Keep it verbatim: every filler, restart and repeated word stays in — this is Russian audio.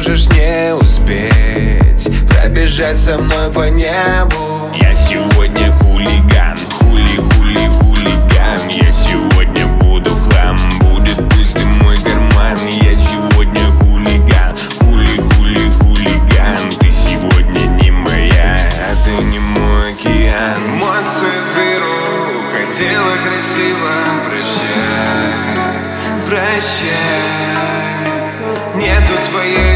можешь не успеть пробежать со мной по небу. Я сегодня хулиган, хули-хули хулиган. Я сегодня буду хлам, будет пустым мой карман. Я сегодня хулиган, хули-хули хулиган. Ты сегодня не моя, а ты не мой океан. Эмоции беру, хотела красиво, прощай, прощай. Нету твоей